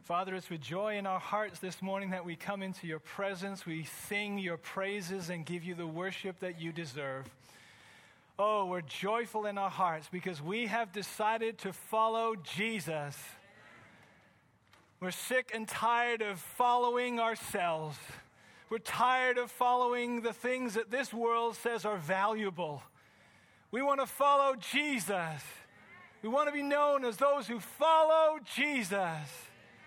Father, it's with joy in our hearts this morning that we come into your presence. We sing your praises and give you the worship that you deserve. Oh, we're joyful in our hearts because we have decided to follow Jesus. We're sick and tired of following ourselves. We're tired of following the things that this world says are valuable. We want to follow Jesus. We want to be known as those who follow Jesus.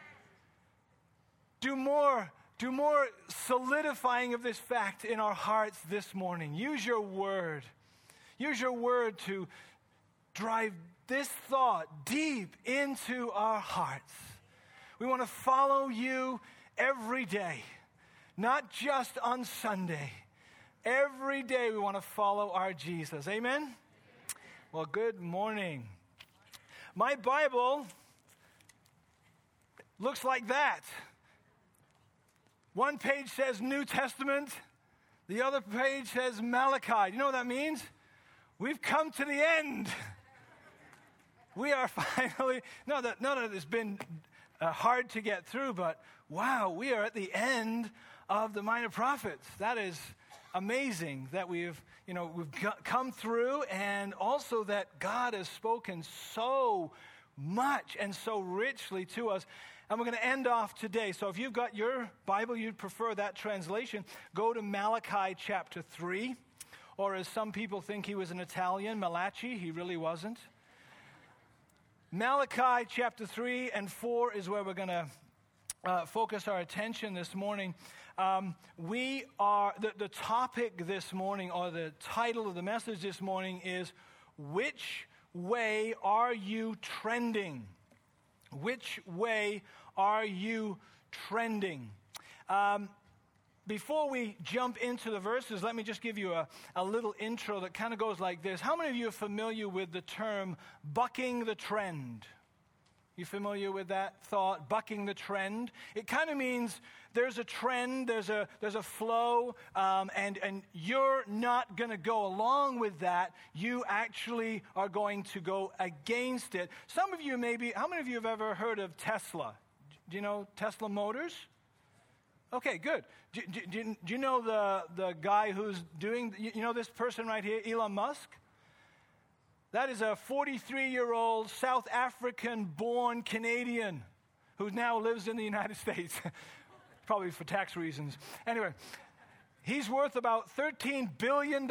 Do more solidifying of this fact in our hearts this morning. Use your word. Use your word to drive this thought deep into our hearts. We want to follow you every day, not just on Sunday. Every day we want to follow our Jesus. Amen? Well, good morning. My Bible looks like that. One page says New Testament. The other page says Malachi. You know what that means? We've come to the end. We are finally, not that it's been hard to get through, but wow, we are at the end of the Minor Prophets. That is amazing that we've come through, and also that God has spoken so much and so richly to us. And we're going to end off today. So if you've got your Bible, you'd prefer that translation, go to Malachi chapter 3. Or as some people think he was an Italian, Malachi, he really wasn't. Malachi chapter 3 and 4 is where we're going to focus our attention this morning. The topic this morning, or the title of the message this morning is, Which Way Are You Trending? Which way are you trending? Before we jump into the verses, let me just give you a little intro that kind of goes like this. How many of you are familiar with the term bucking the trend? You familiar with that thought, bucking the trend? It kind of means there's a trend, there's a flow, and you're not going to go along with that. You actually are going to go against it. Some of you maybe, how many of you have ever heard of Tesla? Do you know Tesla Motors? Okay, good. Do you know the guy who's doing, you know this person right here, Elon Musk? That is a 43-year-old South African-born Canadian who now lives in the United States, probably for tax reasons. Anyway, he's worth about $13 billion.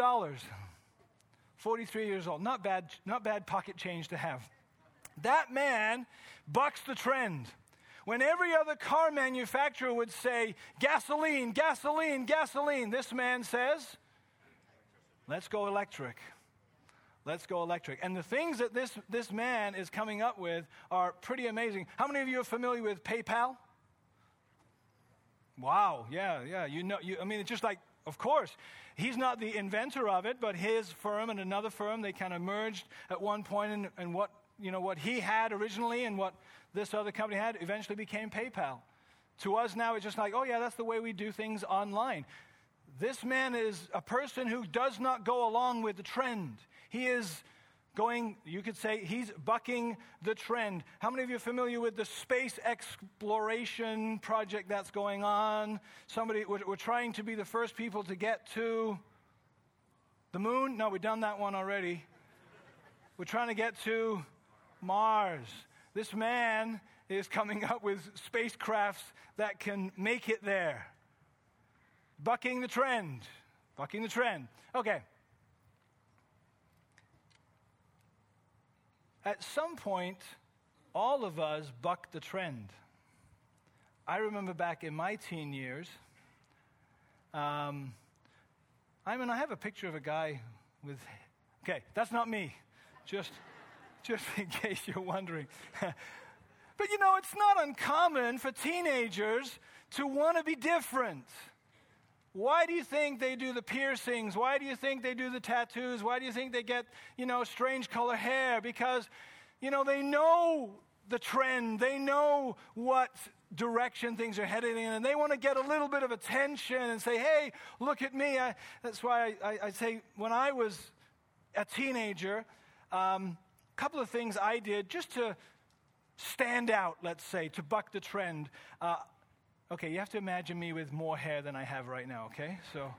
43 years old. Not bad pocket change to have. That man bucks the trend. When every other car manufacturer would say, gasoline, gasoline, gasoline, this man says, let's go electric. Let's go electric. And the things that this man is coming up with are pretty amazing. How many of you are familiar with PayPal? Wow, yeah. It's just like, of course, he's not the inventor of it, but his firm and another firm, they kind of merged at one point, and what he had originally and what this other company had eventually became PayPal. To us now, it's just like, oh yeah, that's the way we do things online. This man is a person who does not go along with the trend. He is going, you could say, he's bucking the trend. How many of you are familiar with the space exploration project that's going on? We're trying to be the first people to get to the moon. No, we've done that one already. We're trying to get to Mars. This man is coming up with spacecrafts that can make it there. Bucking the trend. Bucking the trend. Okay. At some point, all of us buck the trend. I remember back in my teen years, I have a picture of a guy with, okay, that's not me. Just in case you're wondering. But it's not uncommon for teenagers to want to be different. Why do you think they do the piercings? Why do you think they do the tattoos? Why do you think they get, strange color hair? Because, they know the trend. They know what direction things are heading in, and they want to get a little bit of attention and say, hey, look at me. That's why I say when I was a teenager, a couple of things I did just to stand out, let's say, to buck the trend. Okay, you have to imagine me with more hair than I have right now, okay? So,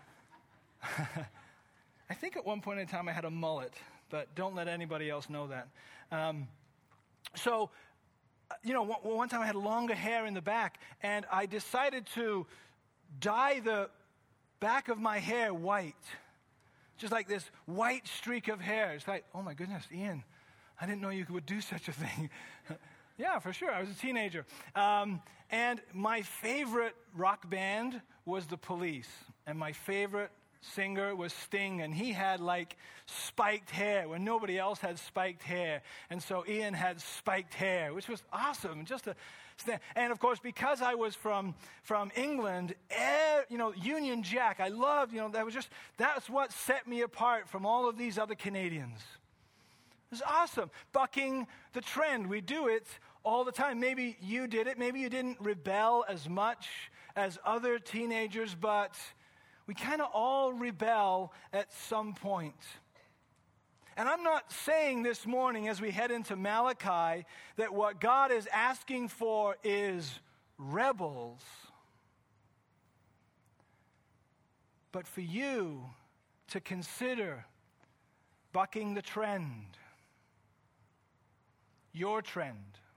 I think at one point in time I had a mullet, but don't let anybody else know that. One time I had longer hair in the back, and I decided to dye the back of my hair white. Just like this white streak of hair. It's like, oh my goodness, Ian, I didn't know you would do such a thing. Yeah, for sure. I was a teenager. And my favorite rock band was The Police. And my favorite singer was Sting. And he had like spiked hair when nobody else had spiked hair. And so Ian had spiked hair, which was awesome. And of course, because I was from England, Union Jack, I loved, that's what set me apart from all of these other Canadians. It was awesome. Bucking the trend. We do it all the time. Maybe you did it. Maybe you didn't rebel as much as other teenagers, but we kind of all rebel at some point. And I'm not saying this morning as we head into Malachi that what God is asking for is rebels. But for you to consider bucking the trend, your trend,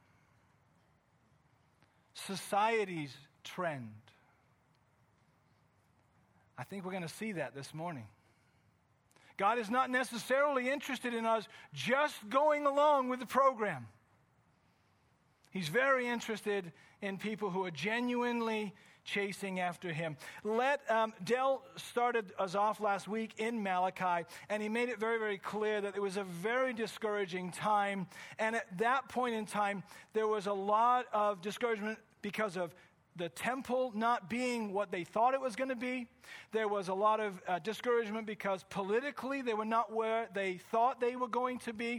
society's trend. I think we're going to see that this morning. God is not necessarily interested in us just going along with the program. He's very interested in people who are genuinely chasing after him. Dell started us off last week in Malachi, and he made it very, very clear that it was a very discouraging time. And at that point in time, there was a lot of discouragement because of the temple not being what they thought it was going to be. There was a lot of discouragement because politically they were not where they thought they were going to be.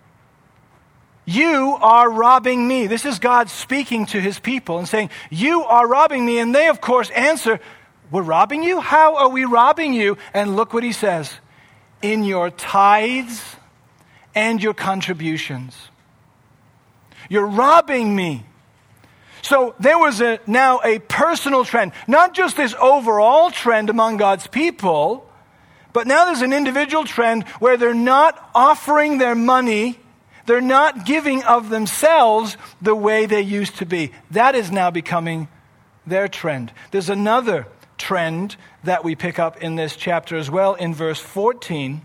You are robbing me. This is God speaking to his people and saying, you are robbing me. And they, of course, answer, we're robbing you? How are we robbing you? And look what he says, in your tithes and your contributions. You're robbing me. So there was now a personal trend, not just this overall trend among God's people, but now there's an individual trend where they're not offering their money, they're not giving of themselves the way they used to be. That is now becoming their trend. There's another trend that we pick up in this chapter as well in verse 14.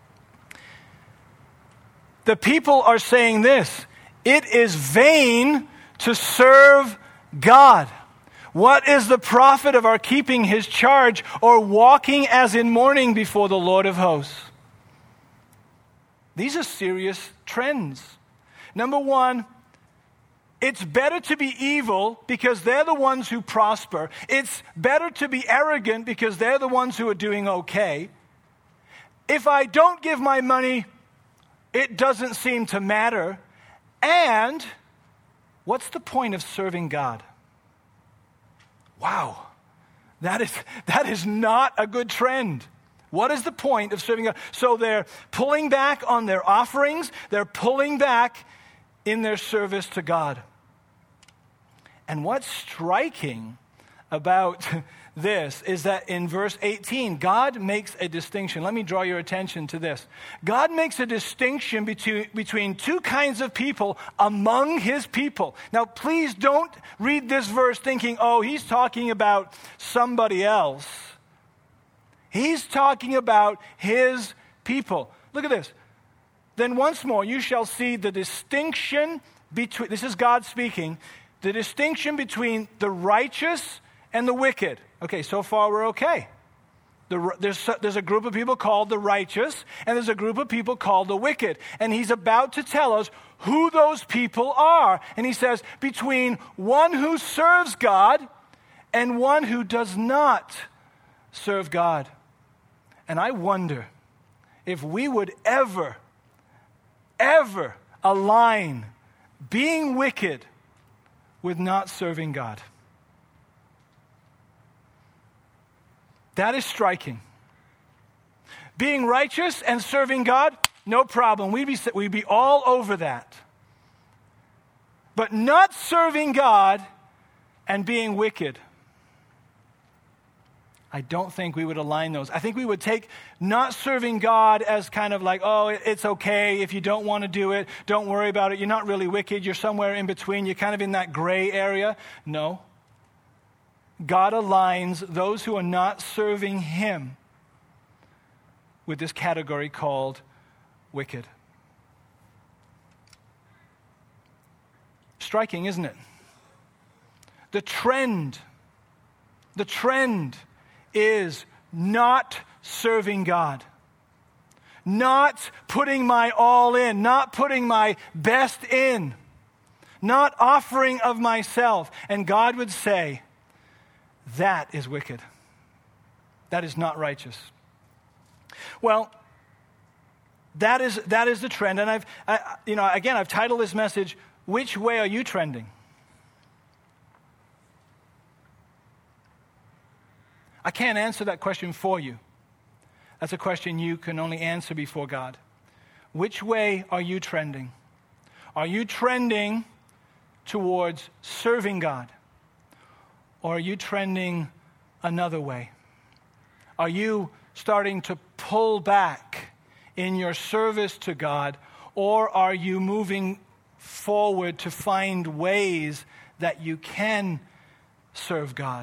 The people are saying this, it is vain to serve God. What is the profit of our keeping his charge or walking as in mourning before the Lord of hosts? These are serious trends. Number one, it's better to be evil because they're the ones who prosper. It's better to be arrogant because they're the ones who are doing okay. If I don't give my money, it doesn't seem to matter. And what's the point of serving God? Wow, that is not a good trend. What is the point of serving God? So they're pulling back on their offerings. They're pulling back in their service to God. And what's striking about this is that in verse 18, God makes a distinction. Let me draw your attention to this. God makes a distinction between two kinds of people among his people. Now, please don't read this verse thinking, oh, he's talking about somebody else. He's talking about his people. Look at this. Then once more, you shall see the distinction between, this is God speaking, the distinction between the righteous and the wicked. Okay, so far we're okay. There's a group of people called the righteous, and there's a group of people called the wicked. And he's about to tell us who those people are. And he says, between one who serves God and one who does not serve God. And I wonder if we would ever align being wicked with not serving God. That is striking. Being righteous and serving God, no problem. We'd be all over that. but not serving God and being wicked. I don't think we would align those. I think we would take not serving God as kind of like, oh, it's okay. If you don't want to do it, don't worry about it. You're not really wicked. You're somewhere in between. You're kind of in that gray area. No. God aligns those who are not serving Him with this category called wicked. Striking, isn't it? The trend is not serving God, not putting my all in, not putting my best in, not offering of myself. And God would say, that is wicked. That is not righteous. Well, that is the trend. And I've titled this message, "Which way are you trending?" I can't answer that question for you. That's a question you can only answer before God. Which way are you trending? Are you trending towards serving God? Or are you trending another way? Are you starting to pull back in your service to God? Or are you moving forward to find ways that you can serve God?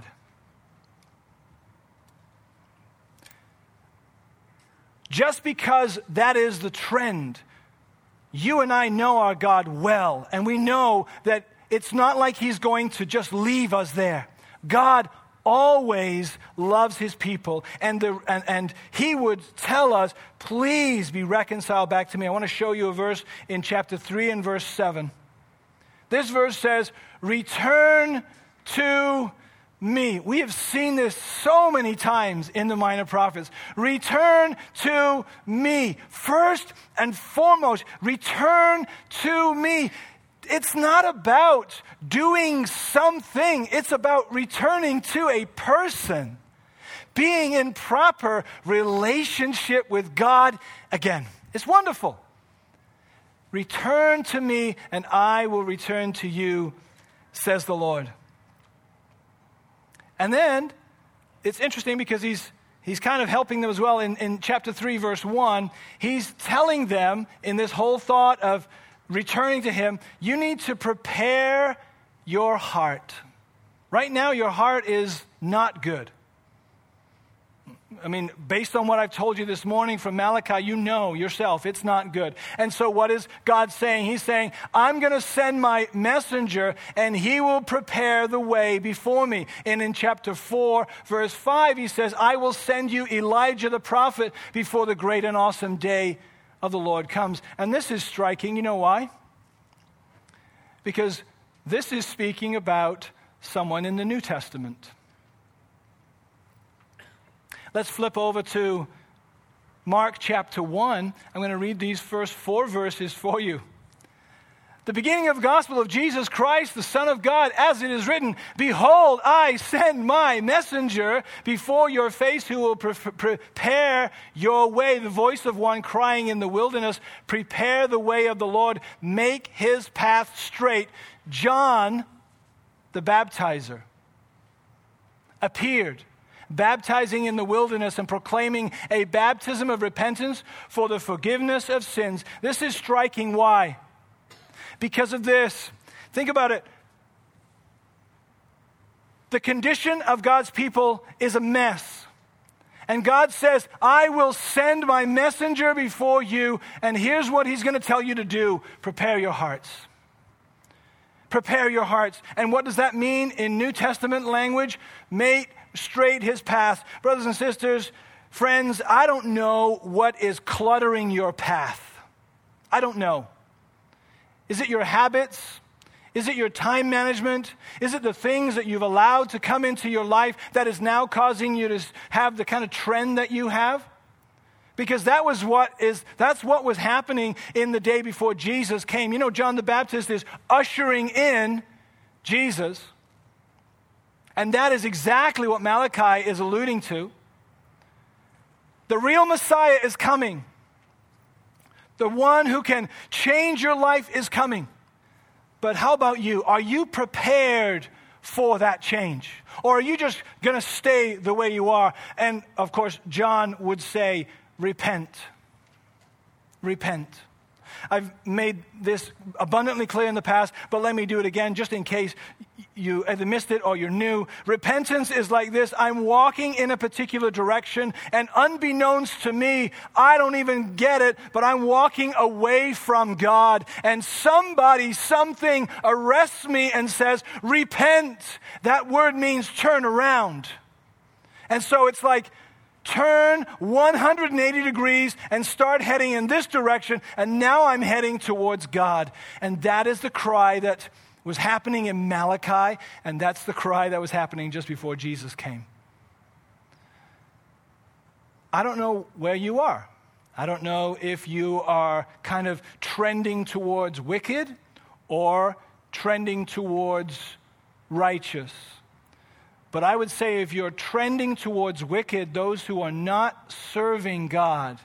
Just because that is the trend, you and I know our God well, and we know that it's not like He's going to just leave us there. God always loves His people, and He would tell us, please be reconciled back to me. I want to show you a verse in chapter 3 and verse 7. This verse says, return to me. We have seen this so many times in the Minor Prophets. Return to me. First and foremost, return to me. It's not about doing something. It's about returning to a person. Being in proper relationship with God again. It's wonderful. Return to me and I will return to you, says the Lord. And then, it's interesting because he's kind of helping them as well. In chapter 3, verse 1, he's telling them in this whole thought of returning to Him, you need to prepare your heart. Right now, your heart is not good. I mean, based on what I've told you this morning from Malachi, you know yourself it's not good. And so what is God saying? He's saying, I'm going to send my messenger and he will prepare the way before me. And in chapter 4, verse 5, he says, I will send you Elijah the prophet before the great and awesome day of the Lord comes. And this is striking. You know why? Because this is speaking about someone in the New Testament. Let's flip over to Mark chapter 1. I'm going to read these first 4 verses for you. The beginning of the gospel of Jesus Christ, the Son of God, as it is written, behold, I send my messenger before your face who will prepare your way. The voice of one crying in the wilderness, prepare the way of the Lord, make his path straight. John, the baptizer, appeared, baptizing in the wilderness and proclaiming a baptism of repentance for the forgiveness of sins. This is striking. Why? Because of this. Think about it. The condition of God's people is a mess. And God says, I will send my messenger before you, and here's what he's going to tell you to do. Prepare your hearts. Prepare your hearts. And what does that mean in New Testament language? Make straight his path. Brothers and sisters, friends, I don't know what is cluttering your path. I don't know. Is it your habits? Is it your time management? Is it the things that you've allowed to come into your life that is now causing you to have the kind of trend that you have? Because that's what was happening in the day before Jesus came. You know, John the Baptist is ushering in Jesus. And that is exactly what Malachi is alluding to. The real Messiah is coming. The one who can change your life is coming. But how about you? Are you prepared for that change? Or are you just going to stay the way you are? And, of course, John would say, repent. Repent. I've made this abundantly clear in the past, but let me do it again just in case you either missed it or you're new. Repentance is like this. I'm walking in a particular direction, and unbeknownst to me, I don't even get it, but I'm walking away from God. And somebody, something arrests me and says, repent. That word means turn around. And so it's like, turn 180 degrees and start heading in this direction, and now I'm heading towards God. And that is the cry that was happening in Malachi, and that's the cry that was happening just before Jesus came. I don't know where you are. I don't know if you are kind of trending towards wicked or trending towards righteous. But I would say if you're trending towards wicked, those who are not serving God,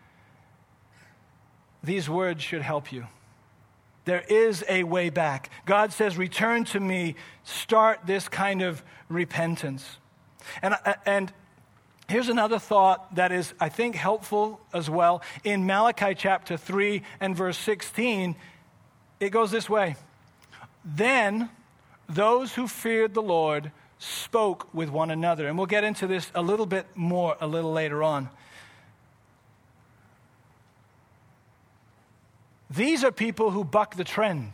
these words should help you. There is a way back. God says, return to me, start this kind of repentance. And here's another thought that is, I think, helpful as well. In Malachi chapter 3 and verse 16, it goes this way. Then those who feared the Lord spoke with one another. And we'll get into this a little bit more a little later on. These are people who buck the trend.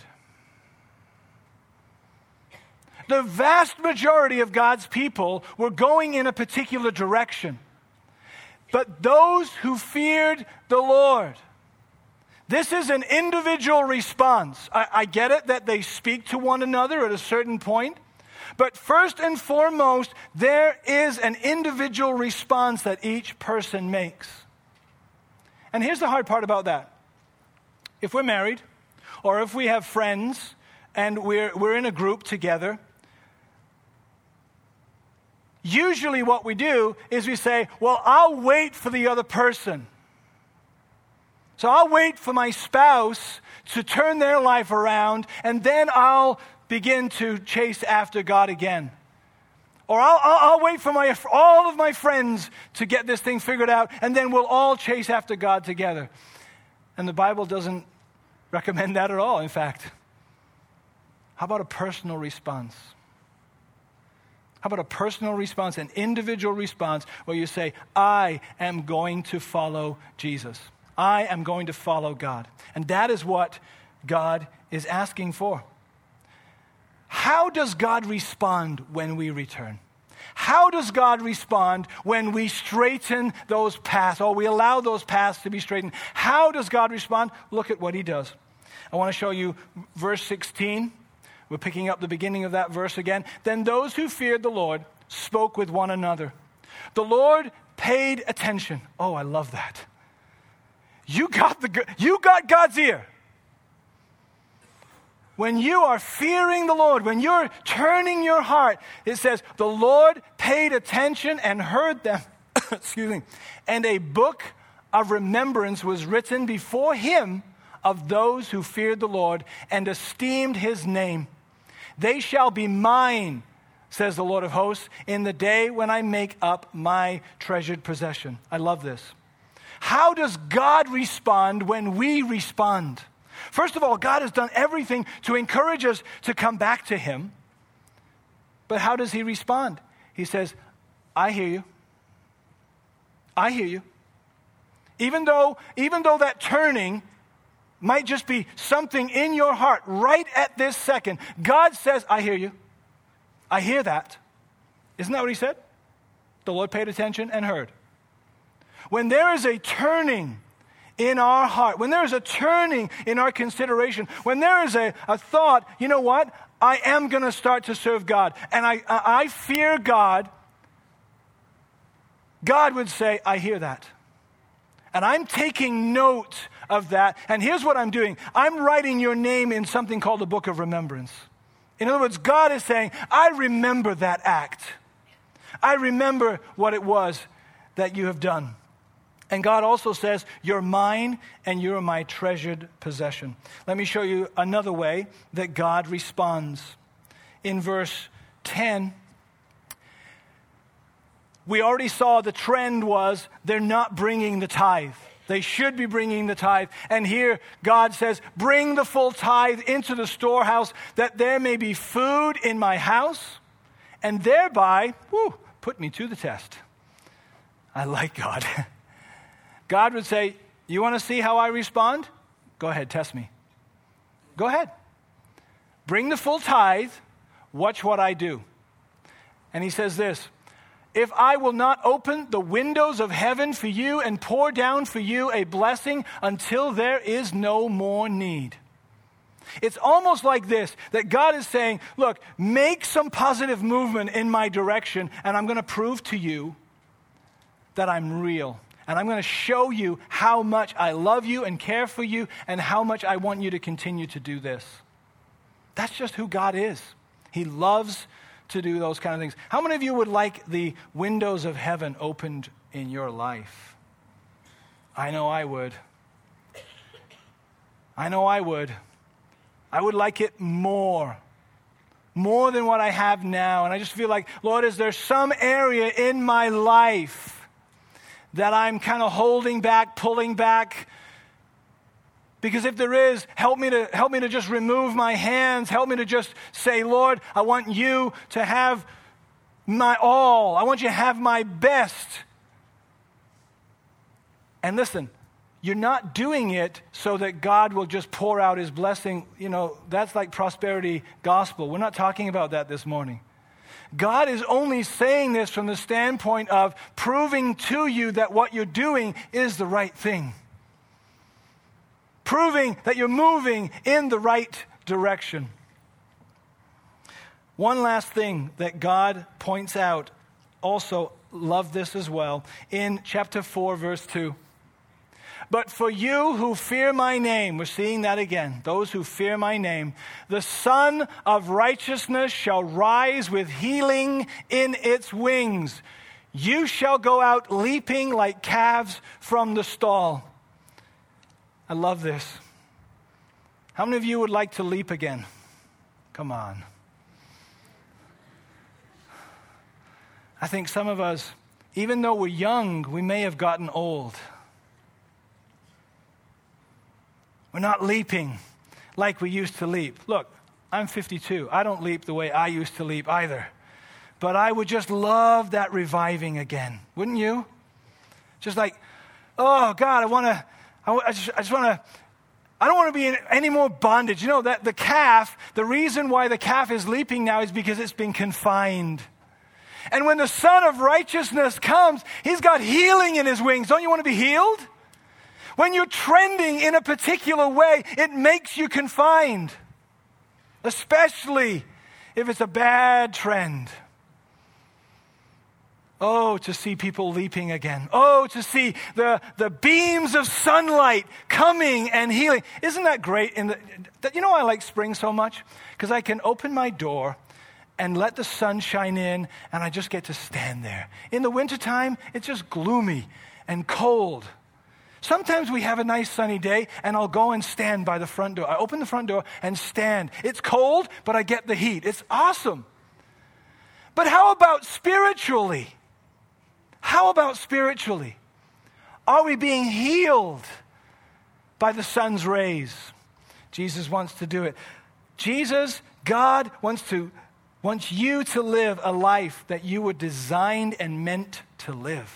The vast majority of God's people were going in a particular direction. But those who feared the Lord, this is an individual response. I get it that they speak to one another at a certain point. But first and foremost, there is an individual response that each person makes. And here's the hard part about that. If we're married, or if we have friends, and we're in a group together, usually what we do is we say, well, I'll wait for the other person. So I'll wait for my spouse to turn their life around, and then I'll begin to chase after God again. Or I'll wait for all of my friends to get this thing figured out, and then we'll all chase after God together. And the Bible doesn't recommend that at all, in fact. How about a personal response? How about a personal response, an individual response, where you say, I am going to follow Jesus. I am going to follow God. And that is what God is asking for. How does God respond when we return? How does God respond when we straighten those paths, or we allow those paths to be straightened? How does God respond? Look at what he does. I want to show you verse 16. We're picking up the beginning of that verse again. Then those who feared the Lord spoke with one another. The Lord paid attention. Oh, I love that. You got God's ear. When you are fearing the Lord, when you're turning your heart, it says, the Lord paid attention and heard them. Excuse me. And a book of remembrance was written before him of those who feared the Lord and esteemed his name. They shall be mine, says the Lord of hosts, in the day when I make up my treasured possession. I love this. How does God respond when we respond? First of all, God has done everything to encourage us to come back to him. But how does he respond? He says, I hear you. I hear you. Even though that turning might just be something in your heart right at this second, God says, I hear you. I hear that. Isn't that what he said? The Lord paid attention and heard. When there is a turning in our heart, when there is a turning in our consideration, when there is a thought, you know what? I am going to start to serve God, and I fear God, God would say, I hear that. And I'm taking note of that, and here's what I'm doing. I'm writing your name in something called the Book of Remembrance. In other words, God is saying, I remember that act. I remember what it was that you have done. And God also says, you're mine and you're my treasured possession. Let me show you another way that God responds. In verse 10, we already saw the trend was they're not bringing the tithe. They should be bringing the tithe. And here God says, bring the full tithe into the storehouse that there may be food in my house, and thereby, put me to the test. I like God. God would say, you want to see how I respond? Go ahead, test me. Go ahead. Bring the full tithe, watch what I do. And he says this, if I will not open the windows of heaven for you and pour down for you a blessing until there is no more need. It's almost like this, that God is saying, look, make some positive movement in my direction, and I'm going to prove to you that I'm real. And I'm going to show you how much I love you and care for you and how much I want you to continue to do this. That's just who God is. He loves to do those kind of things. How many of you would like the windows of heaven opened in your life? I know I would. I know I would. I would like it more than what I have now. And I just feel like, Lord, is there some area in my life that I'm kind of holding back, pulling back? Because if there is, help me to just remove my hands. Help me to just say, Lord, I want you to have my all. I want you to have my best. And listen, you're not doing it so that God will just pour out his blessing. You know, that's like prosperity gospel. We're not talking about that this morning. God is only saying this from the standpoint of proving to you that what you're doing is the right thing. Proving that you're moving in the right direction. One last thing that God points out, also love this as well, in chapter 4, verse 2. But for you who fear my name, we're seeing that again, those who fear my name, the Son of Righteousness shall rise with healing in its wings. You shall go out leaping like calves from the stall. I love this. How many of you would like to leap again? Come on. I think some of us, even though we're young, we may have gotten old. We're not leaping like we used to leap. Look, I'm 52. I don't leap the way I used to leap either. But I would just love that reviving again. Wouldn't you? Just like, oh, God, I don't want to be in any more bondage. You know, that the calf, the reason why the calf is leaping now is because it's been confined. And when the Son of Righteousness comes, he's got healing in his wings. Don't you want to be healed? When you're trending in a particular way, it makes you confined. Especially if it's a bad trend. Oh, to see people leaping again. Oh, to see the beams of sunlight coming and healing. Isn't that great? You know why I like spring so much? Because I can open my door and let the sun shine in, and I just get to stand there. In the wintertime, it's just gloomy and cold. Sometimes we have a nice sunny day, and I'll go and stand by the front door. I open the front door and stand. It's cold, but I get the heat. It's awesome. But how about spiritually? How about spiritually? Are we being healed by the sun's rays? Jesus wants to do it. God wants you to live a life that you were designed and meant to live.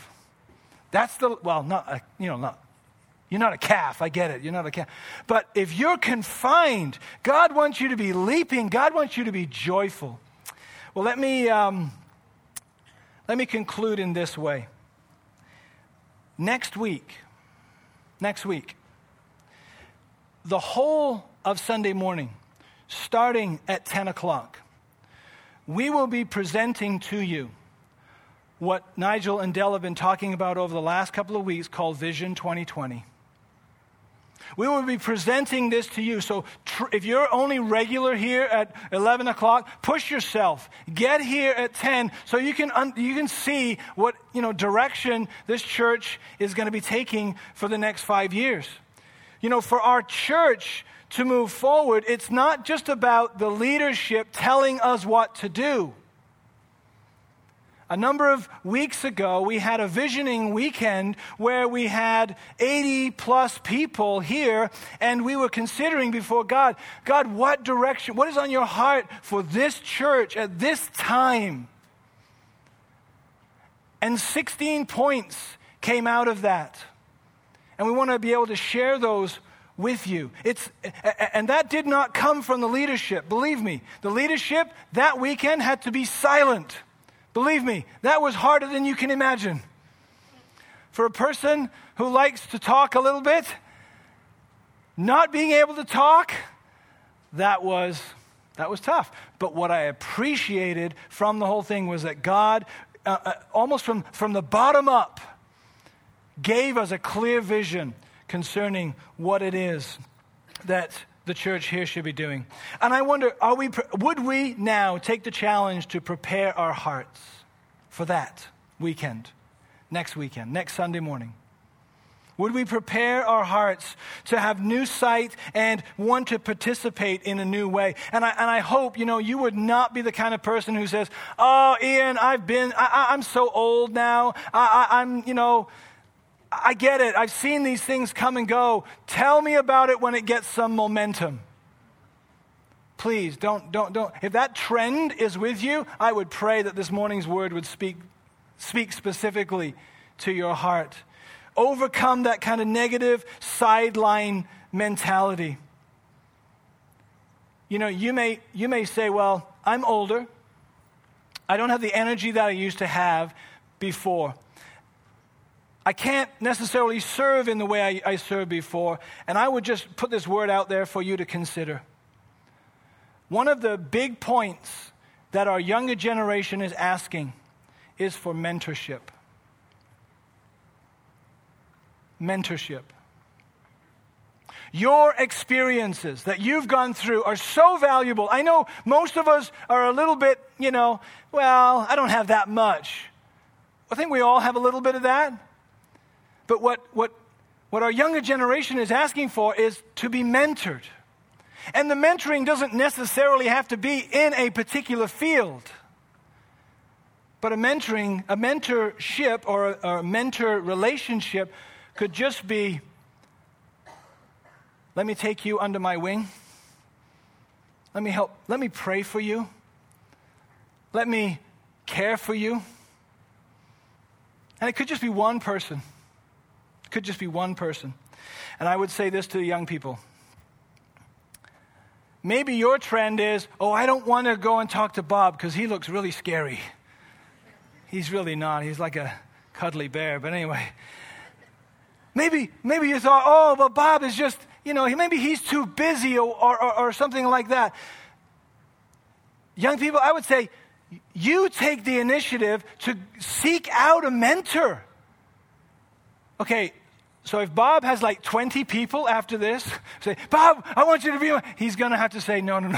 You're not a calf, I get it, you're not a calf. But if you're confined, God wants you to be leaping, God wants you to be joyful. Well, let me conclude in this way. Next week, the whole of Sunday morning, starting at 10 o'clock, we will be presenting to you what Nigel and Dell have been talking about over the last couple of weeks called Vision 2020. We will be presenting this to you. So if you're only regular here at 11 o'clock, push yourself. Get here at 10 so you can see what direction this church is going to be taking for the next 5 years. For our church to move forward, it's not just about the leadership telling us what to do. A number of weeks ago, we had a visioning weekend where we had 80 plus people here, and we were considering before God, what direction, what is on your heart for this church at this time? And 16 points came out of that. And we want to be able to share those with you. And that did not come from the leadership. Believe me, the leadership that weekend had to be silent. Believe me, that was harder than you can imagine. For a person who likes to talk a little bit, not being able to talk, that was tough. But what I appreciated from the whole thing was that God, almost from the bottom up, gave us a clear vision concerning what it is that the church here should be doing. And I wonder, would we now take the challenge to prepare our hearts for that weekend, next Sunday morning? Would we prepare our hearts to have new sight and want to participate in a new way? And I hope, you would not be the kind of person who says, "Oh, Ian, I'm so old now. I get it. I've seen these things come and go. Tell me about it when it gets some momentum." Please, don't. If that trend is with you, I would pray that this morning's word would speak specifically to your heart. Overcome that kind of negative sideline mentality. You may say, "Well, I'm older. I don't have the energy that I used to have before. I can't necessarily serve in the way I served before." And I would just put this word out there for you to consider. One of the big points that our younger generation is asking is for mentorship. Mentorship. Your experiences that you've gone through are so valuable. I know most of us are a little bit, well, I don't have that much. I think we all have a little bit of that. But what our younger generation is asking for is to be mentored. And the mentoring doesn't necessarily have to be in a particular field. But a mentorship or a mentor relationship could just be, let me take you under my wing. Let me pray for you. Let me care for you. And it could just be one person. It could just be one person. And I would say this to the young people. Maybe your trend is, I don't want to go and talk to Bob because he looks really scary. He's really not. He's like a cuddly bear. But anyway, maybe you thought, but Bob is just, maybe he's too busy or something like that. Young people, I would say, you take the initiative to seek out a mentor. Okay, so if Bob has like 20 people after this, say, "Bob, I want you to be," he's going to have to say, no.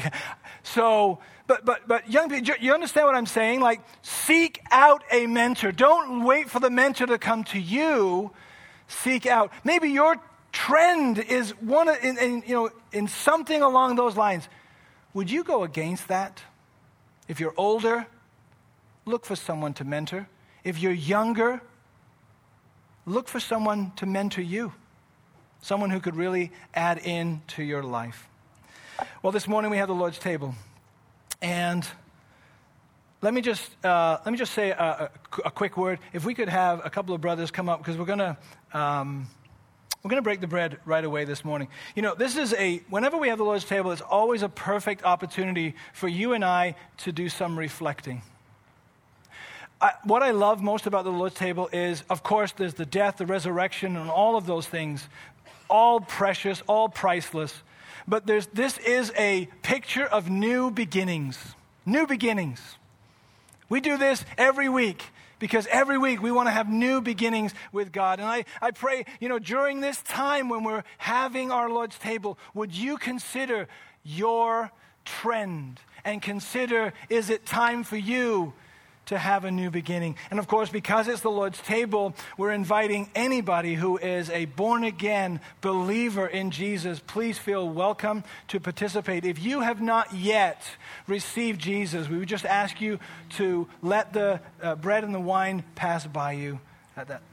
But young people, you understand what I'm saying? Like, seek out a mentor. Don't wait for the mentor to come to you. Seek out. Maybe your trend is in something along those lines. Would you go against that? If you're older, look for someone to mentor. If you're younger, look for someone to mentor you. Someone who could really add in to your life. Well, this morning we have the Lord's table. And let me just say a quick word. If we could have a couple of brothers come up, because we're going to break the bread right away this morning. Whenever we have the Lord's table, it's always a perfect opportunity for you and I to do some reflecting. What I love most about the Lord's table is, of course, there's the death, the resurrection, and all of those things, all precious, all priceless. But this is a picture of new beginnings. New beginnings. We do this every week because every week we want to have new beginnings with God. And I pray, during this time when we're having our Lord's table, would you consider your trend and consider, is it time for you to have a new beginning? And of course, because it's the Lord's table, we're inviting anybody who is a born-again believer in Jesus. Please feel welcome to participate. If you have not yet received Jesus, we would just ask you to let the bread and the wine pass by you at that.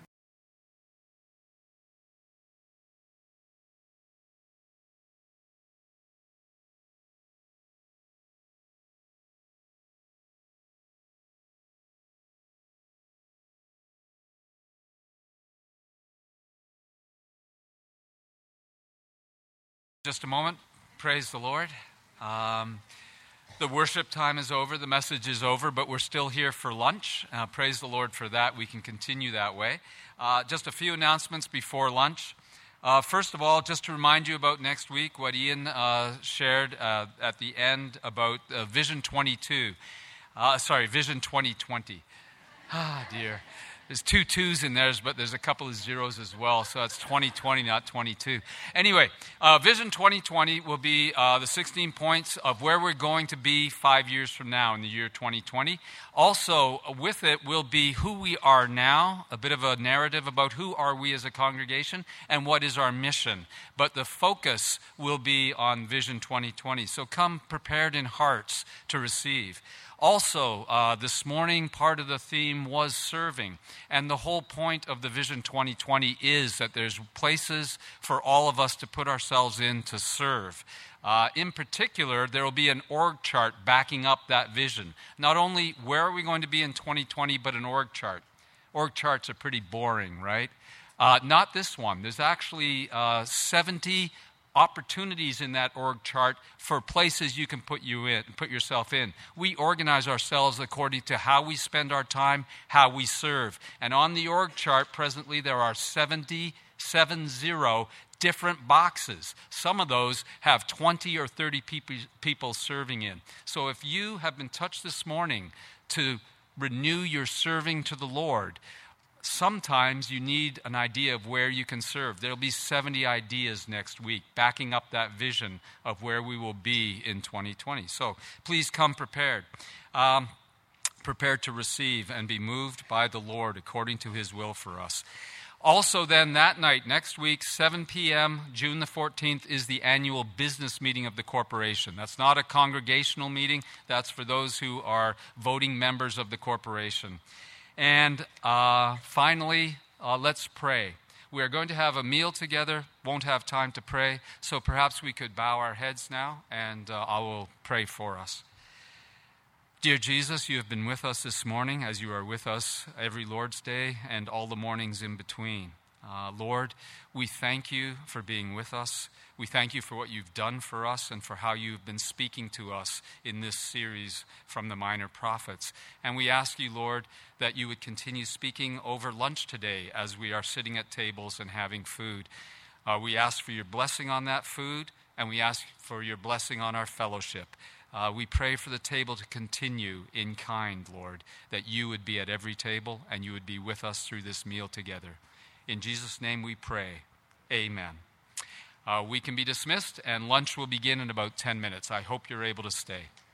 Just a moment. Praise the Lord. The worship time is over. The message is over, but we're still here for lunch. Praise the Lord for that. We can continue that way. Just a few announcements before lunch. First of all, just to remind you about next week, what Ian shared at the end about Vision 22. Vision 2020. Ah, dear. There's 2 2s in theirs, but there's a couple of zeros as well, so it's 2020, not 22. Anyway, Vision 2020 will be the 16 points of where we're going to be 5 years from now in the year 2020. Also, with it will be who we are now, a bit of a narrative about who are we as a congregation and what is our mission. But the focus will be on Vision 2020, so come prepared in hearts to receive. Also, this morning, part of the theme was serving. And the whole point of the Vision 2020 is that there's places for all of us to put ourselves in to serve. In particular, there will be an org chart backing up that vision. Not only where are we going to be in 2020, but an org chart. Org charts are pretty boring, right? Not this one. There's actually 70 opportunities in that org chart for places you can put yourself in. We organize ourselves according to how we spend our time, how we serve. And on the org chart presently there are 70 different boxes. Some of those have 20 or 30 people serving in. So if you have been touched this morning to renew your serving to the Lord, sometimes you need an idea of where you can serve. There'll be 70 ideas next week, backing up that vision of where we will be in 2020. So please come prepared. Prepared to receive and be moved by the Lord according to His will for us. Also then, that night, next week, 7 p.m., June the 14th, is the annual business meeting of the corporation. That's not a congregational meeting. That's for those who are voting members of the corporation. And finally, let's pray. We are going to have a meal together, won't have time to pray, so perhaps we could bow our heads now, and I will pray for us. Dear Jesus, you have been with us this morning as you are with us every Lord's Day and all the mornings in between. Lord, we thank you for being with us. We thank you for what you've done for us and for how you've been speaking to us in this series from the Minor Prophets. And we ask you, Lord, that you would continue speaking over lunch today as we are sitting at tables and having food. We ask for your blessing on that food, and we ask for your blessing on our fellowship. We pray for the table to continue in kind, Lord, that you would be at every table and you would be with us through this meal together. In Jesus' name we pray. Amen. We can be dismissed, and lunch will begin in about 10 minutes. I hope you're able to stay.